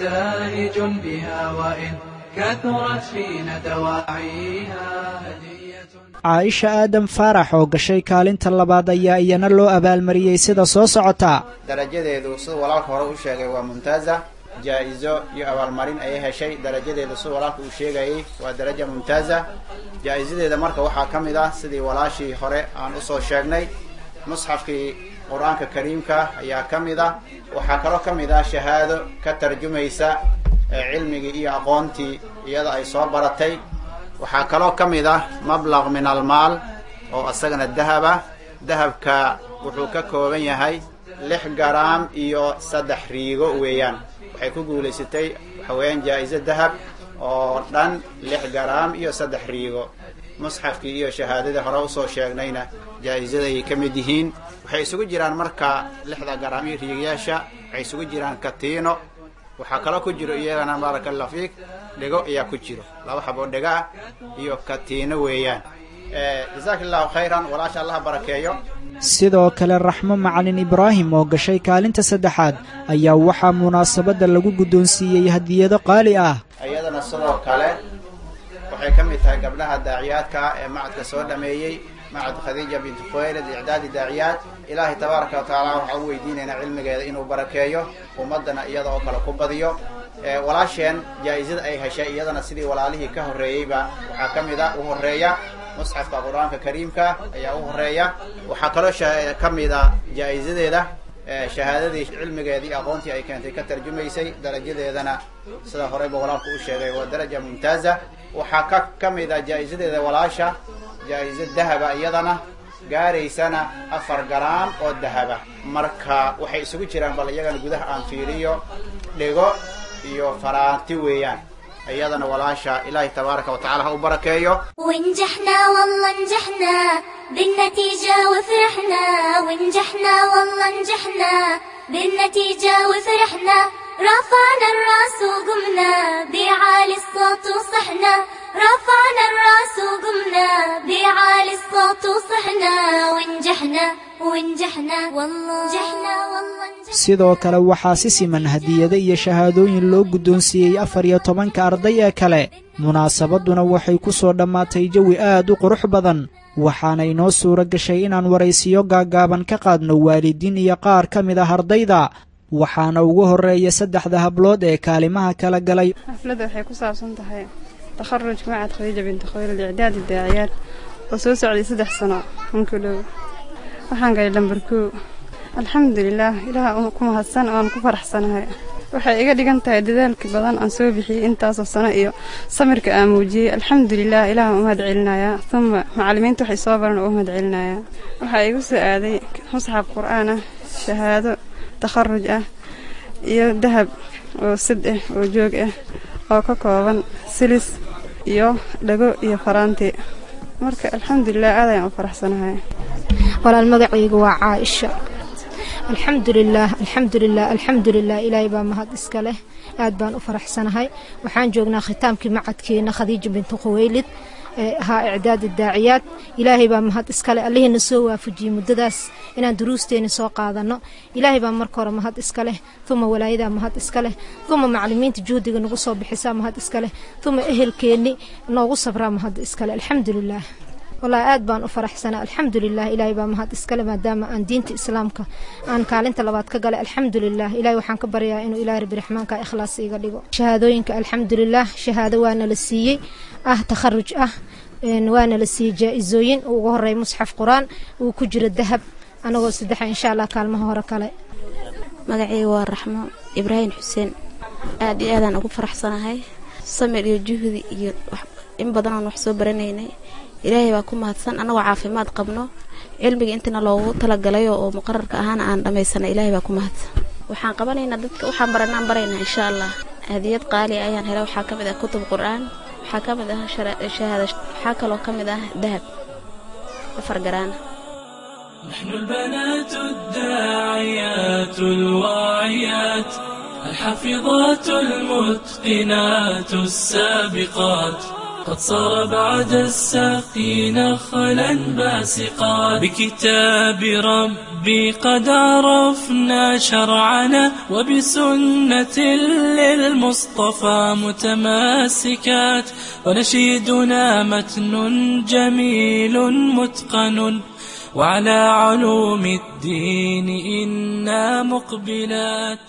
مبتهج بها وإن كثرت فينا دواعيها هدية. caaisha aadan faarax oo gashay kaalinta labaad ayaa iyana loo abaalmariyey sida soo socota. darajadeedu sida walaalka hore u sheegay waa mumtaaza. jaa'izo iyo abaalmarin ayay heshay. darajadeeda sida walaalka uu sheegayay waa daraja mumtaaza. jaa'izadeeda marka waxaa ka mid ah sidii walaashii hore aan usoo sheegnay musxafkii qur-aanka kariimka ayaa ka mid ah. waxaa kaloo ka mid ah shahaado ka tarjumaysa cilmigii iyo aqoontii iyada ay soo baratay. waxaa kaloo ka mid ah mablaq min almaal oo asagana dahaba. dahabka wuxuu ka kooban yahay lix garaam iyo saddex riigo weeyaan. waxay ku guulaysatay waxa weeyaan jaa'izo dahab oo dhan lix garaam iyo saddex riigo. musxafkii iyo shahaadadii hore usoo sheegnayna jaa'izaday ka mid yihiin. waxay isugu jiraan marka lixda garaam iyo riigyaasha waxay isugu jiraan katiino. waxaa kaloo ku jiro iyagana baaraka allah fiik dhego ayaa ku jiro laba xabo dhega iyo katiino weeyaan. jazaak allahu khayran, walaasha allaha barakeeyo. sidoo kale raxmo macalin ibraahim oo gashay kaalinta saddexaad ayaa waxaa munaasabadda lagu guddoonsiiyey hadiyado qaali ah. iyadana sidoo kale waxay ka mid tahay gabdhaha daaciyaadka ee macadka soo dhameeyey macad khadiija bint khuwaylid icdaadi daaciyaad. ilaahay tabaaraka wa tacaala waxaan u weydiinaynaa cilmigeeda inuu barakeeyo, ummadana iyada oo kale ku badiyo. walaasheen jaa'izada ay heshay iyadana sidii walaalihii ka horreeyeyba waxaa ka mid ah u horeeya musxafka qur-aanka kariimka ayaa u horeeya. waxaa kaloo ka mid ah jaa'izadeeda shahaadadii cilmigeedii aqoontii ay keentay ka tarjumaysay. darajadeedana sida horeyba walaalku u sheegay waa daraja mumtaaza. waxaa ka ka mid ah jaa'izadeeda walaasha jaa'izo dahaba iyadana gaaraysana afar garaam oo dahaba. marka waxay isugu jiraan bal iyagana gudaha aan fiiriyo dhego iyo faraanti weeyaan. أيضا ولاشا إلهي تبارك وتعالى هو بركايو. ونجحنا والله نجحنا بالنتيجة وفرحنا، ونجحنا والله نجحنا بالنتيجة وفرحنا، رفعنا الراس وقمنا بعالي الصوت وصحنا، رفعنا الراس وقمنا بعالي الصوت وصحنا، ونجحنا ونجحنا والله نجحنا والله. sidoo kale waxaa si siman hadiyado iyo shahaadooyin loo guddoonsiiyey afar iyo tobanka arday ee kale. munaasabadduna waxay ku soo dhammaatay jawi aad u qurux badan, waxaana inoo suuro gashay inaan waraysiyo gaagaaban ka qaadno waalidiin iyo qaar ka mid ah ardayda. waxaana ugu horreeya saddexda hablood ee kaalimaha kala galay. xafladda waxay ku saabsan tahay takharujka macad khadiija bint khuwaylid icdaadi daaciyaad oo soo socday saddex sano hunkulow. waxaan galay lambar kow. alxamdulilaah, ilaah ku mahadsan oon ku faraxsanahay. waxay iga dhigan tahay dadaalka badan aan soo bixiyey intaasoo sano iyo samirka aan muujiyey. alxamdulilah, ilaah u mahad celinayaa. uma macallimiinta waxay soo baran oo u mahad celinayaa. waxaa igu soo aaday musxaf qur'aan ah, shahaado takharuj ah iyo dahab oo sid ah oo joog ah oo ka kooban silis iyo dhago iyo faraanti. marka alxamdulilah, aad ayaan u faraxsanahay. walaal magacaygu waa caaisha. alxamdulilah alxamdulilah alxamdulilah, ilaahay baa mahad iska leh. aad baan u faraxsanahay. waxaan joognaa khitaamkii macadkeena khadiija bint khuwaylid haa icdaadi daaciyaad. ilaahay baa mahad iska leh, allihina soo waafajiyey muddadaas inaan duruusteena soo qaadano. ilaahay baa marka hore mahad iska leh, uma walaayadaa mahad iska leh, uma macallimiinta juhdiga nagu soo bixisaa mahad iska leh, uma ehelkeenni noogu sabraa mahad iska leh. alxamdulilah. والله aad baan u faraxsanaa alxamdulilah ilaahay baa mahad iskale maadaama aan diinta islaamka aan kaalinta labaad ka galay alxamdulilah ilaahay waxaan ka baryaa inuu ilaahay rabbi raxmaanka ikhlaas iga dhigo shahaadooyinka alxamdulilah shahaado waana la siiyey ah takharuj ah waana la siiyey jaa-isooyin ugu horeey musxaf quraan uu ku jiro dahab anagoo saddexa insha allah kaalmaha hore kale magacayga waa raxmo ibraahim xuseen aad iyo aadaan ugu faraxsanahay samir iyo juhdi iyo in badan aan wax soo baranaynay ilaahay baa ku mahadsan anagoo caafimaad qabno cilmiga intana loogu talagalay oo muqarrarka ahaan aan dhamaysanay ilaahay baa ku mahadsan waxaan qabanaynaa dadka waxaan baranaan baraynaa insha allah hadiyad qaali ayaan helay waxaa ka mid ah kutub quraan waxaa ka mid ah shahaado waxaa kaloo ka mid ah dahab afar garaan نحن البنات الداعيات الواعيات الحافظات المتقنات السابقات قد صار بعد الساقين خلا باسقات بكتاب ربي قد عرفنا شرعنا وبسنة للمصطفى متماسكات ونشيدنا متن جميل متقن وعلى علوم الدين إنا مقبلات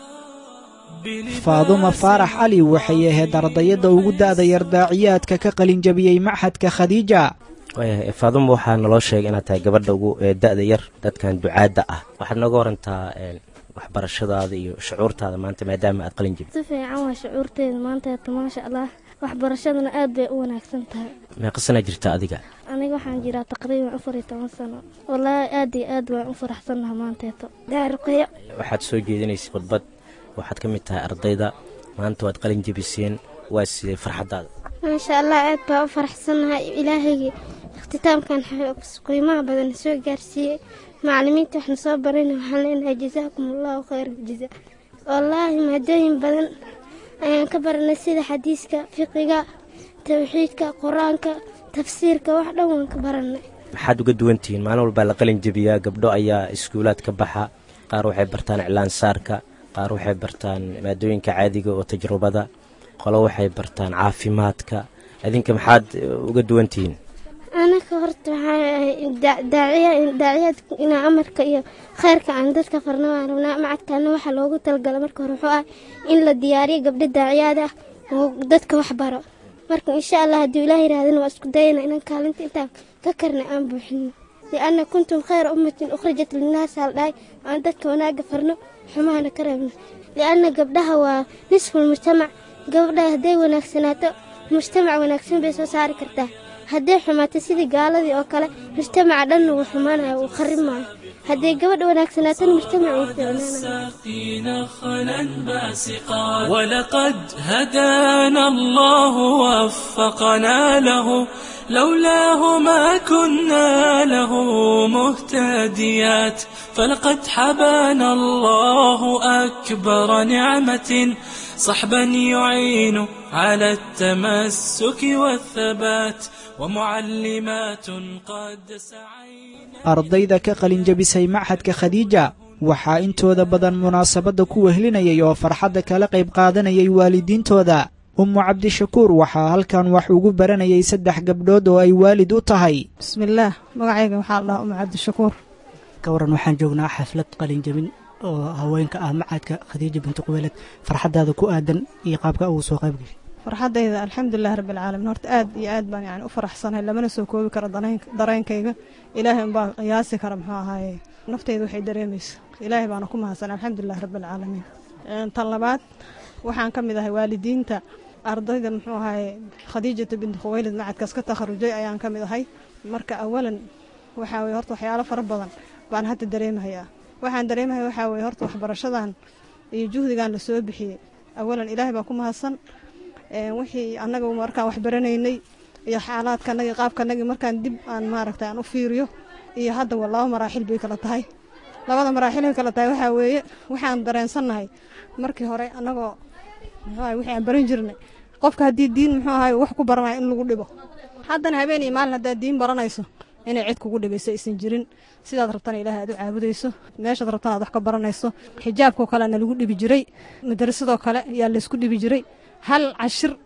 faadumo faarax cali waxay ahayd ardayada ugu da'da yar daaciyaadka ka qalin jabiyey maxadka khadiija faadumo waxaa naloo sheegay inaad tahay gabadha ugu da'da yar dadkan ducaadda ah waxaad nooga warantaa waxbarashadaada iyo shucuurtaada maanta maadaama aad qalin jabiyey si fiican waa shucuurteeda maanta maasha allah waxbarashaduna aad bay u wanaagsan tahay meeqa sana jirta adiga aniga waxaan jiraa taqriiban afar iyo toban sano wallaahi aad iyo aad waan u faraxsanahay maanteeto daaruqyo waxaad soo jeedinaysay khudbad waxaad ka mid tahay ardayda maanta waad qalin jabiseen waa sidee farxadaada maasha allah aad baa u faraxsanahay ilaahaygi ikhtiitaamkan qiimaha badan soo gaarsiiyey macallimiinta waxna soo barayna waxaan leenahay jazaakum allahu khayr jazaa wallaahi maadooyin badan ayaan ka baranay sida xadiiska fiqiga tawxiidka qur-aanka tafsiirka wax dhan waan ka baranay maxaad uga duwan tihiin maalin walbaa la qalin jabiyaa gabdho ayaa iskuulaad ka baxa qaar waxay bartaan iclaan saarka qaar waxay bartaan maadooyinka caadiga oo tajrubada qolo waxay bartaan caafimaadka adinka maxaad uga duwan tihiin anaka horta daaciyad inaa amarka iyo khayrka aan dadka farno waan rabnaa macadkaana waxaa loogu talagalay marka hore wuxuu ah in la diyaariyo gabdho daaciyaad ah oo dadka wax baro marka insha allah haddii ilaah yidhahdana waa isku dayana inaan kaalinta intaan ka karna aan buuxino lianna kuntum khayra ummatin ukhrijat linnaas hal dhahay aan dadka wanaaga farno xumahana ka reebno lianna gabdhaha waa nisful mujtamac gabdhaha hadday wanaagsanaato mujtamac wanaagsan bay soo saari kartaa hadday xumaato sidii gaaladii oo kale mujtamaca dhanna wuu xumaanayo wuu kharib maayo hadday gabadha wanaagsanaaton mujtamac wuu fiicnaanayo ولقد هدانا الله ووفقنا له لولاه ما كنا له مهتديات فلقد حبانا الله أكبر نعمة صحبا يعين على التمسك والثبات ومعلمات قد سعينا ardayda ka qalin jabisay maxadka khadiija waxaa intooda badan munaasabadda ku wehlinayay oo farxadda kala qayb qaadanayay waalidiintooda ummu cabdishakuur waxaa halkan wax ugu baranayay saddex gabdhood oo ay waalid u tahay bismillaah magacayga waxaa la dhahaa ummu cabdishakuur ka waran waxaan joognaa xaflad qalin jabin oo haweenka ah macadka khadiija binti quweeled farxadaada ku aadan iyo qaabka ugu soo qayb gashay farxadayda alxamdulilah rabbil caalamiin horta aad iyo aad baan yani u faraxsanahay lamana soo koobi karo dareenkayga ilaahay unbaa qiyaasi kara muxuu ahaaye naftayda waxay dareemaysa ilaahay baana ku mahadsan alxamdulilah rabbil caalamiin tan labaad waxaan ka mid ahay waalidiinta ardayda muxuu ahaaye khadiijata binti quweeled macadkaas ka takharujay ayaan ka mid ahay marka awalan waxaa weye horta waxyaalo fara badan baan hadda dareemahayaa waxaan dareemahay waxaa weye horta waxbarashadan iyo juhdigan la soo bixiyey awalan ilaahay baa ku mahadsan wixii annaga markaan wax baranaynay iyo xaalaadkanagii qaabkanagii markaan dib aan maaragtay aan u fiiriyo iyo hadda waa laba maraaxil bay kala tahay labada maraaxil ay kala tahay waxaa weeye waxaan dareensannahay markii hore annagoo muxuu wixii aan baran jirnay qofka haddii diin muxuu ahay wax ku baranaya in lagu dhibo haddana habeen iyo maalin haddaad diin baranayso inay cid kugu dhibayso aysan jirin sidaad rabtana ilaahay aad u caabudayso meeshaad rabtana aad wax ka baranayso xijaabkoo kalena lagu dhibi jiray madrasadoo kale yaa laysku dhibi jiray hal cashir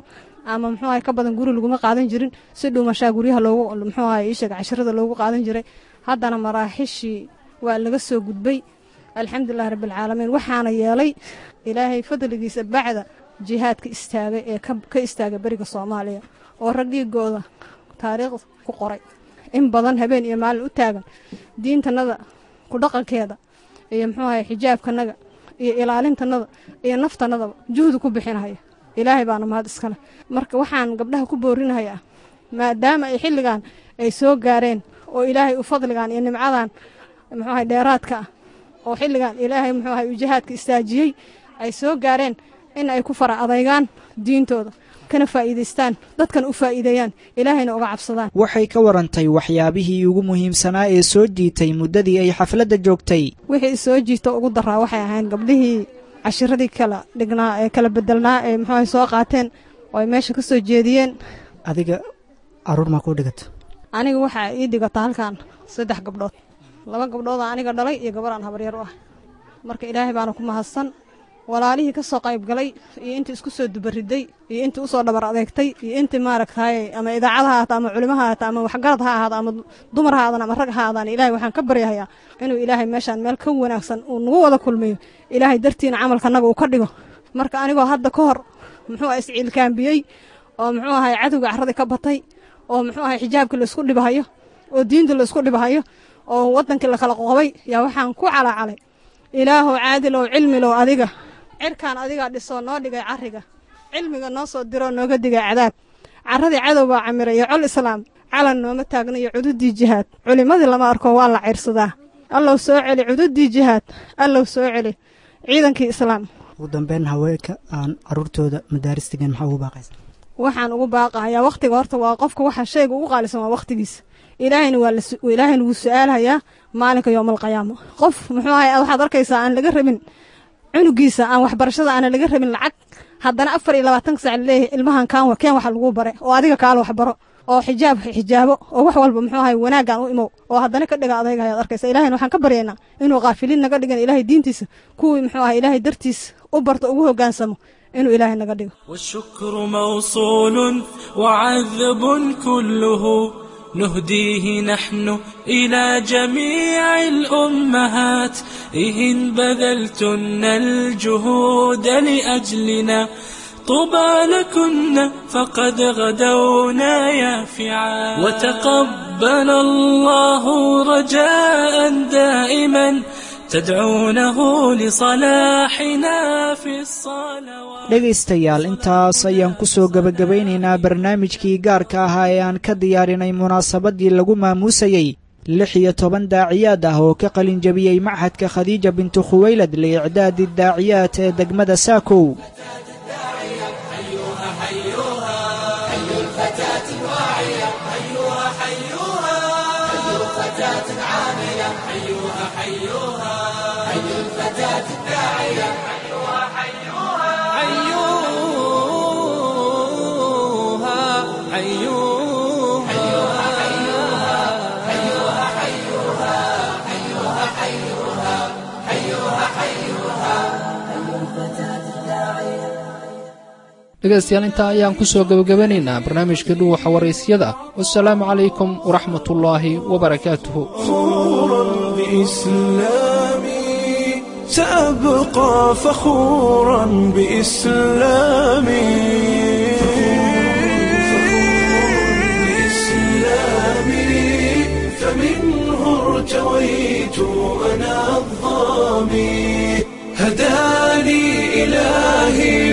ama muxuu ahay ka badan guri laguma qaadan jirin si dhuumashaa guryaha loogu muxuu ahay ii sheega casharada loogu qaadan jiray haddana maraaxishii waa laga soo gudbay alxamdulilahi rabbilcaalamiin waxaana yeelay ilaahay fadligiisa bacda jihaadka istaagay ee ka istaagay beriga soomaaliya oo rag dhiigooda taariikh ku qoray in badan habeen iyo maalin u taagan diintanada ku dhaqankeeda iyo muxuu ahay xijaabkanaga iyo ilaalintanada iyo naftanadaba juhdi ku bixinaya ilaahay baana mahad iskale marka waxaan gabdhaha ku boorinayaa maadaama ay xilligan ay soo gaareen oo ilaahay u fadligan iyo nimcadan muxuu ahay dheeraadka ah oo xilligan ilaahay muxuu ahay jihaadka istaajiyey ay soo gaareen in ay ku fara adaygaan diintooda kana faa'iidaystaan dadkan u faa'iideeyaan ilaahayna uga cabsadaan waxay ka warantay waxyaabihii ugu muhiimsanaa ee soo jiitay muddadii ay xafladda joogtay wixii soo jiita ugu daraa waxay ahayn gabdhihii cashiradii kala dhignaa ee kala bedelnaa ee muxuu ahay soo qaateen oo ay meesha ka soo jeediyeen adiga caruur maa kuu dhigato aniga waxaa ii dhigata halkan saddex gabdhood laba gabdhooda aniga dhalay iyo gabar aan habaryar u ah marka ilaahay baana ku mahadsan walaalihii ka soo qayb galay iyo intii isku soo dubariday iyo intii usoo dhabar adeegtay iyo intii maaragtay ama idaacad ha ahaato ama culimo ha ahaato ama waxgarad ha ahaado ama dumar ha aadan ama rag ha aadaan ilaahay waxaan ka baryahayaa inuu ilaahay meeshaan meel ka wanaagsan uu nagu wada kulmiyo ilaahay dartiina camalkanaga uu ka dhigo marka anigoo hadda ka hor muxuu ah isciilkaambiyey oo muxuu ahay cadowga carradii ka batay oo muxuu ahay xijaabkii laisku dhibahayo oo diinta laisku dhibahayo oo wadankii la kala qoqobay yaa waxaan ku calaacalay ilaahow caadilow cilmilow adiga cirkaan adigaa dhisoo noo dhigay carriga cilmiga noo soo diroo nooga digay cadaab carradii cadow baa camiray iyo col islaam calan nooma taagna iyo cududii jihaad culimmadii lama arko waa la cayrsadaa allow soo celi cududii jihaad allow soo celi ciidankii islaam ugu dambeyn haweenka aan caruurtooda madaaris digeen maxaa ugu baaqaysa waxaan ugu baaqahayaa wakhtiga horta waa qofka waxa shayga ugu qaalisan waa wakhtigiisa ilaahayna waa ilaahayna wuu su'aalhayaa maalinka yowmalqiyaamo qof muxuu ahay waxaad arkaysaa aan laga rabin cunugiisa aan waxbarashada aana laga rabin lacag haddana afar iyo labaatanka sac laleeyahay ilmahan kaan wa keen waxa lagu bare oo adiga kaala waxbaro oo xijaab xijaabo oo wax walba muxuu ahay wanaaggaan u imow oo haddana ka dhiga adayga ayaad arkaysa ilaahayna waxaan ka baryaynaa inuu kaafiliin naga dhigan ilaahay diintiisa kuwii muxuu ahay ilaahay dartiisa u barto ugu hoggaansamo inuu ilaahay naga dhigo والشكر موصول وعذب كله نهديه نحن إلى جميع الأمهات إن بذلتن الجهود لأجلنا طوبى لكن فقد غدونا يافعا وتقبل الله رجاء دائما تدعونه لصلاحنا في الصلوات dhegaystayaal intaas ayaan ku soo gebagabaynaynaa barnaamijkii gaarka ahaa ee aan ka diyaarinay munaasabadii lagu maamuusayey lix iyo toban daaciyaad ah oo ka qalin jabiyey machadka khadiija bintu khuwaylad liicdaadi daaciyaat ee degmada saakow dhegaystayaal intaa ayaan ku soo gebagabanaynaa barnaamijka dhuuxa waraysyada wassalaamu calaykum waraxmat ullaahi wabarakaatuhu سأبقى فخورا بإسلامي فمنه ارتويت أنا الظامي هداني إلهي